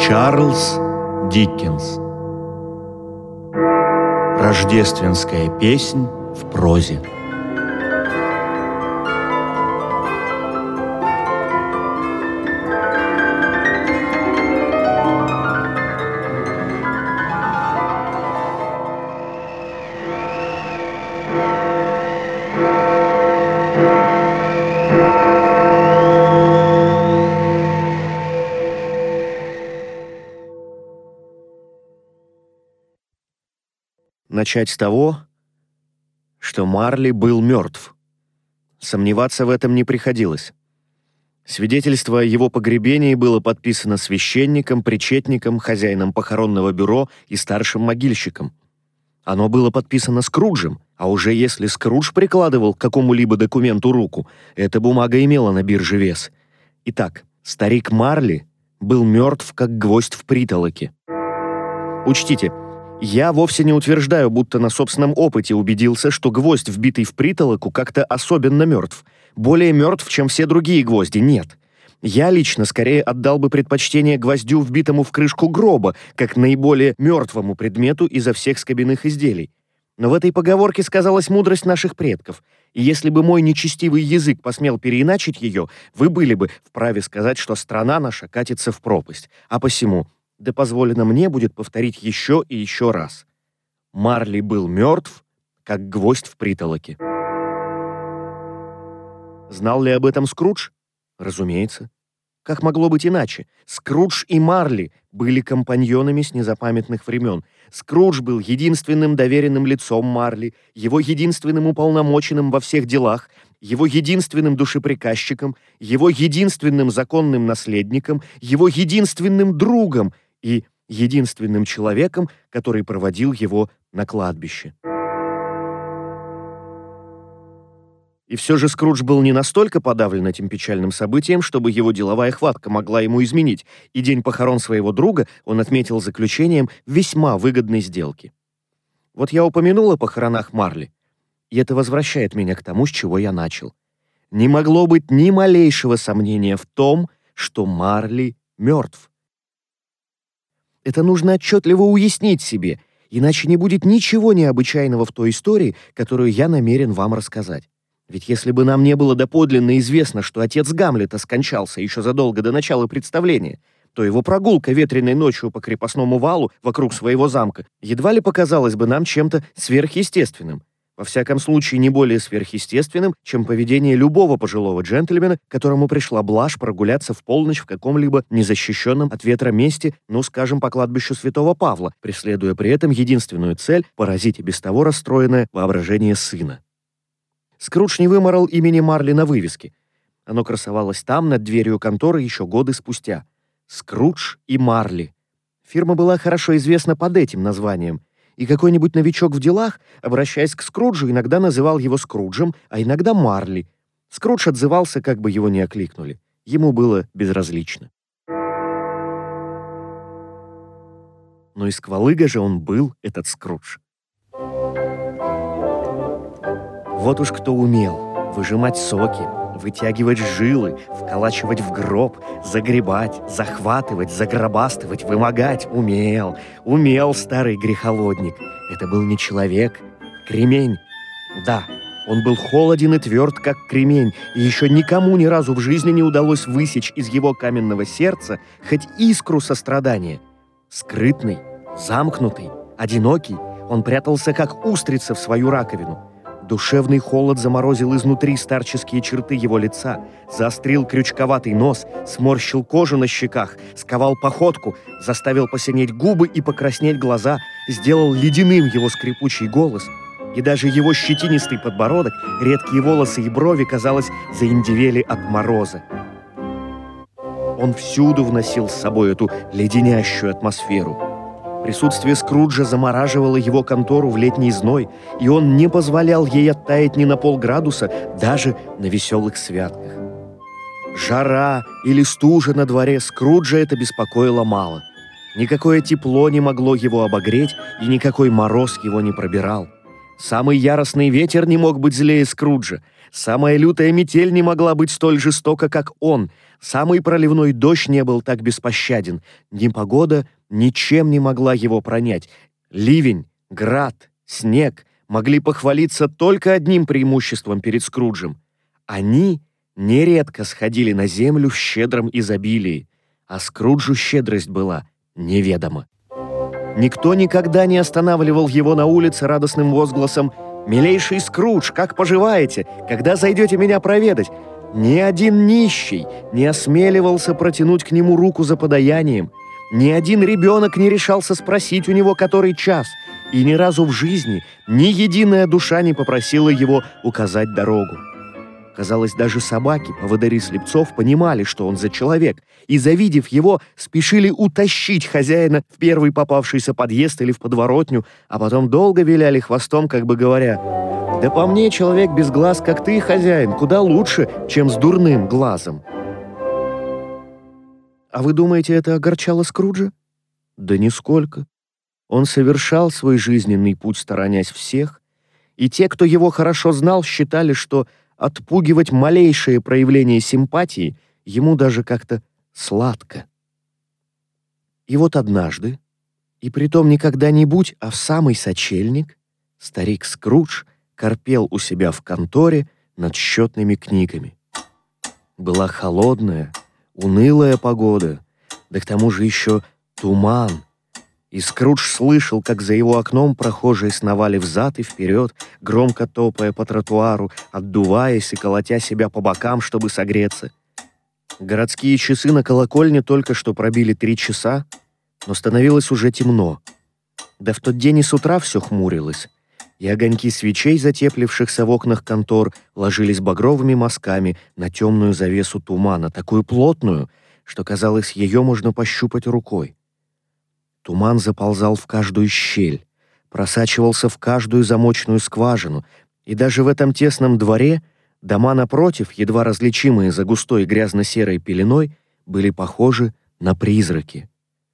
Чарльз Диккенс. Рождественская песнь в прозе. Начать с того, что Марли был мертв. Сомневаться в этом не приходилось. Свидетельство о его погребении было подписано священником, причетником, хозяином похоронного бюро и старшим могильщиком. Оно было подписано Скруджем, а уже если Скрудж прикладывал к какому-либо документу руку, эта бумага имела на бирже вес. Итак, старик Марли был мертв, как гвоздь в притолоке. Учтите, я вовсе не утверждаю, будто на собственном опыте убедился, что гвоздь, вбитый в притолоку, как-то особенно мертв. Более мертв, чем все другие гвозди, нет. Я лично скорее отдал бы предпочтение гвоздю, вбитому в крышку гроба, как наиболее мертвому предмету изо всех скобяных изделий. Но в этой поговорке сказалась мудрость наших предков, и если бы мой нечестивый язык посмел переиначить ее, вы были бы вправе сказать, что страна наша катится в пропасть, а посему да позволено мне будет повторить еще и еще раз. Марли был мертв, как гвоздь в притолоке. Знал ли об этом Скрудж? Разумеется. Как могло быть иначе? Скрудж и Марли были компаньонами с незапамятных времен. Скрудж был единственным доверенным лицом Марли, его единственным уполномоченным во всех делах, его единственным душеприказчиком, его единственным законным наследником, его единственным другом и единственным человеком, который проводил его на кладбище. И все же Скрудж был не настолько подавлен этим печальным событием, чтобы его деловая хватка могла ему изменить, и день похорон своего друга он отметил заключением весьма выгодной сделки. Вот я упомянул о похоронах Марли, и это возвращает меня к тому, с чего я начал. Не могло быть ни малейшего сомнения в том, что Марли мертв. Это нужно отчетливо уяснить себе, иначе не будет ничего необычайного в той истории, которую я намерен вам рассказать. Ведь если бы нам не было доподлинно известно, что отец Гамлета скончался еще задолго до начала представления, то его прогулка ветреной ночью по крепостному валу вокруг своего замка едва ли показалась бы нам чем-то сверхъестественным. Во всяком случае, не более сверхъестественным, чем поведение любого пожилого джентльмена, которому пришла блажь прогуляться в полночь в каком-либо незащищенном от ветра месте, ну, скажем, по кладбищу Святого Павла, преследуя при этом единственную цель — поразить и без того расстроенное воображение сына. Скрудж не вымарал имени Марли на вывеске. Оно красовалось там, над дверью конторы, еще годы спустя. «Скрудж и Марли». Фирма была хорошо известна под этим названием, и какой-нибудь новичок в делах, обращаясь к Скруджу, иногда называл его Скруджем, а иногда Марли. Скрудж отзывался, как бы его ни окликнули. Ему было безразлично. Но и сквалыга же он был, этот Скрудж. Вот уж кто умел выжимать соки, вытягивать жилы, вколачивать в гроб, загребать, захватывать, загробастывать, вымогать. Умел старый грехолодник. Это был не человек, кремень. Да, он был холоден и тверд, как кремень, и еще никому ни разу в жизни не удалось высечь из его каменного сердца хоть искру сострадания. Скрытный, замкнутый, одинокий, он прятался, как устрица в свою раковину. Душевный холод заморозил изнутри старческие черты его лица, заострил крючковатый нос, сморщил кожу на щеках, сковал походку, заставил посинеть губы и покраснеть глаза, сделал ледяным его скрипучий голос, и даже его щетинистый подбородок, редкие волосы и брови, казалось, заиндевели от мороза. Он всюду вносил с собой эту леденящую атмосферу. Присутствие Скруджа замораживало его контору в летний зной, и он не позволял ей оттаять ни на полградуса, даже на веселых святках. Жара или стужа на дворе Скруджа это беспокоило мало. Никакое тепло не могло его обогреть, и никакой мороз его не пробирал. Самый яростный ветер не мог быть злее Скруджа. Самая лютая метель не могла быть столь жестока, как он. Самый проливной дождь не был так беспощаден. Непогода ничем не могла его пронять. Ливень, град, снег могли похвалиться только одним преимуществом перед Скруджем. Они нередко сходили на землю в щедром изобилии, а Скруджу щедрость была неведома. Никто никогда не останавливал его на улице радостным возгласом: «Милейший Скрудж, как поживаете? Когда зайдете меня проведать?» Ни один нищий не осмеливался протянуть к нему руку за подаянием. Ни один ребенок не решался спросить у него, который час. И ни разу в жизни ни единая душа не попросила его указать дорогу. Казалось, даже собаки, поводыри слепцов, понимали, что он за человек, и, завидев его, спешили утащить хозяина в первый попавшийся подъезд или в подворотню, а потом долго виляли хвостом, как бы говоря: «Да по мне, человек без глаз, как ты, хозяин, куда лучше, чем с дурным глазом». А вы думаете, это огорчало Скруджа? Да нисколько. Он совершал свой жизненный путь, сторонясь всех, и те, кто его хорошо знал, считали, что отпугивать малейшее проявление симпатии ему даже как-то сладко. И вот однажды, и притом не когда-нибудь, а в самый сочельник, старик Скрудж корпел у себя в конторе над счетными книгами. Была холодная, унылая погода, да к тому же еще туман, и Скрудж слышал, как за его окном прохожие сновали взад и вперед, громко топая по тротуару, отдуваясь и колотя себя по бокам, чтобы согреться. Городские часы на колокольне только что пробили 3 часа, но становилось уже темно. Да в тот день и с утра все хмурилось, и огоньки свечей, затеплившихся в окнах контор, ложились багровыми мазками на темную завесу тумана, такую плотную, что, казалось, ее можно пощупать рукой. Туман заползал в каждую щель, просачивался в каждую замочную скважину, и даже в этом тесном дворе дома напротив, едва различимые за густой грязно-серой пеленой, были похожи на призраки.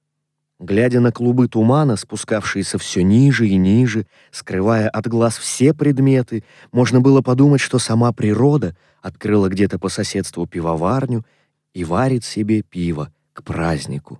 Глядя на клубы тумана, спускавшиеся все ниже и ниже, скрывая от глаз все предметы, можно было подумать, что сама природа открыла где-то по соседству пивоварню и варит себе пиво к празднику.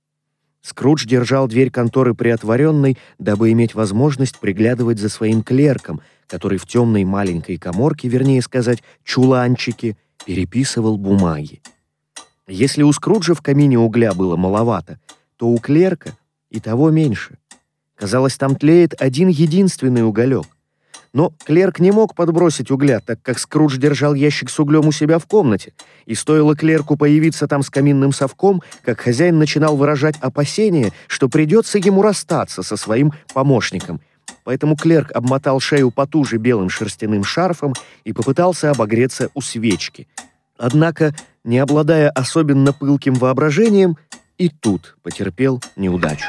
Скрудж держал дверь конторы приотворенной, дабы иметь возможность приглядывать за своим клерком, который в темной маленькой каморке, вернее сказать, чуланчике, переписывал бумаги. Если у Скруджа в камине угля было маловато, то у клерка и того меньше. Казалось, там тлеет один единственный уголек. Но клерк не мог подбросить угля, так как Скрудж держал ящик с углем у себя в комнате, и стоило клерку появиться там с каминным совком, как хозяин начинал выражать опасение, что придется ему расстаться со своим помощником. Поэтому клерк обмотал шею потуже белым шерстяным шарфом и попытался обогреться у свечки. Однако, не обладая особенно пылким воображением, и тут потерпел неудачу.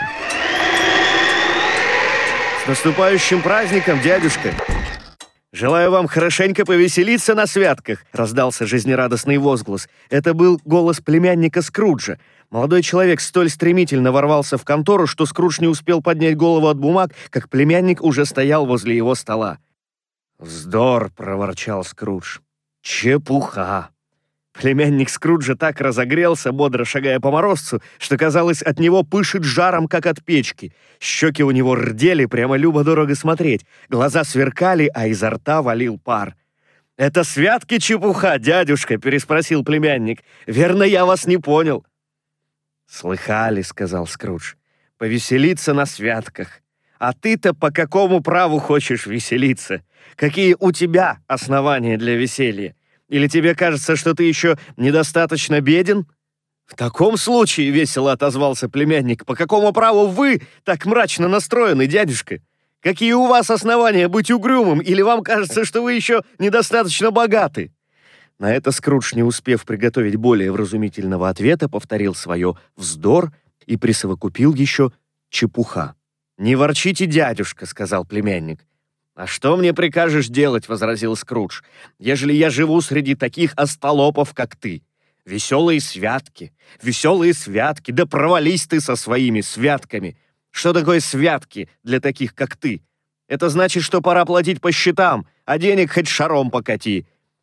«С наступающим праздником, дядюшка! Желаю вам хорошенько повеселиться на святках!» — раздался жизнерадостный возглас. Это был голос племянника Скруджа. Молодой человек столь стремительно ворвался в контору, что Скрудж не успел поднять голову от бумаг, как племянник уже стоял возле его стола. «Вздор!» — проворчал Скрудж. «Чепуха!» Племянник Скруджа так разогрелся, бодро шагая по морозцу, что, казалось, от него пышет жаром, как от печки. Щеки у него рдели, прямо любо-дорого смотреть. Глаза сверкали, а изо рта валил пар. «Это святки чепуха, дядюшка?» — переспросил племянник. «Верно, я вас не понял». «Слыхали», — сказал Скрудж, — «повеселиться на святках. А ты-то по какому праву хочешь веселиться? Какие у тебя основания для веселья? Или тебе кажется, что ты еще недостаточно беден?» «В таком случае, — весело отозвался племянник, — по какому праву вы так мрачно настроены, дядюшка? Какие у вас основания быть угрюмым? Или вам кажется, что вы еще недостаточно богаты?» На это Скрудж, не успев приготовить более вразумительного ответа, повторил свое «вздор» и присовокупил еще «чепуха». «Не ворчите, дядюшка, — сказал племянник. «А что мне прикажешь делать, — возразил Скрудж, — ежели я живу среди таких остолопов, как ты? Веселые святки, да провались ты со своими святками. Что такое святки для таких, как ты? Это значит, что пора платить по счетам, а денег хоть шаром покати.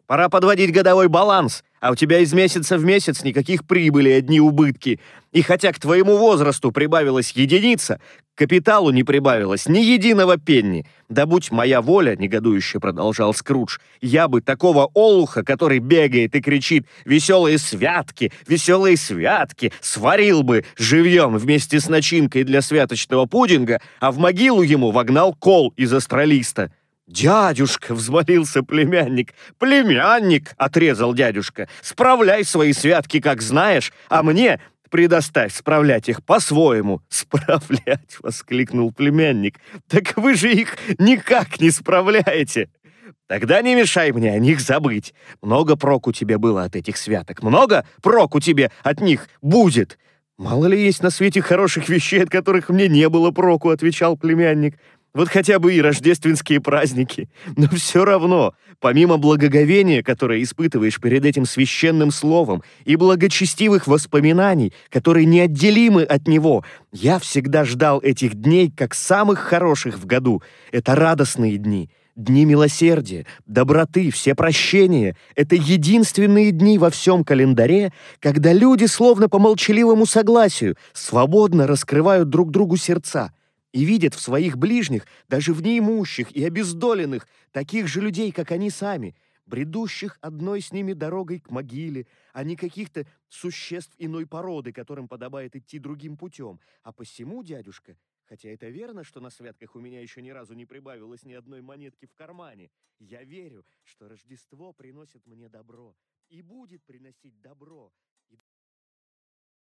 Пора подводить годовой баланс, а у тебя из месяца в месяц никаких прибыли, одни убытки. И хотя к твоему возрасту прибавилась единица, к капиталу не прибавилось ни единого пенни. Да будь моя воля, негодующе продолжал Скрудж, я бы такого олуха, который бегает и кричит веселые святки, сварил бы живьем вместе с начинкой для святочного пудинга, а в могилу ему вогнал кол из астролиста». «Дядюшка!» — взмолился племянник. «Племянник!» — отрезал дядюшка. «Справляй свои святки, как знаешь, а мне предоставь справлять их по-своему». «Справлять!» — воскликнул племянник. «Так вы же их никак не справляете!» «Тогда не мешай мне о них забыть. Много проку тебе было от этих святок, много проку тебе от них будет». «Мало ли есть на свете хороших вещей, от которых мне не было проку», — отвечал племянник. «Вот хотя бы и рождественские праздники. Но все равно, помимо благоговения, которое испытываешь перед этим священным словом, и благочестивых воспоминаний, которые неотделимы от него, я всегда ждал этих дней как самых хороших в году. Это радостные дни». Дни милосердия, доброты, всепрощения — это единственные дни во всем календаре, когда люди, словно по молчаливому согласию, свободно раскрывают друг другу сердца и видят в своих ближних, даже в неимущих и обездоленных, таких же людей, как они сами, бредущих одной с ними дорогой к могиле, а не каких-то существ иной породы, которым подобает идти другим путем. А посему, дядюшка, хотя это верно, что на святках у меня еще ни разу не прибавилось ни одной монетки в кармане, я верю, что Рождество приносит мне добро и будет приносить добро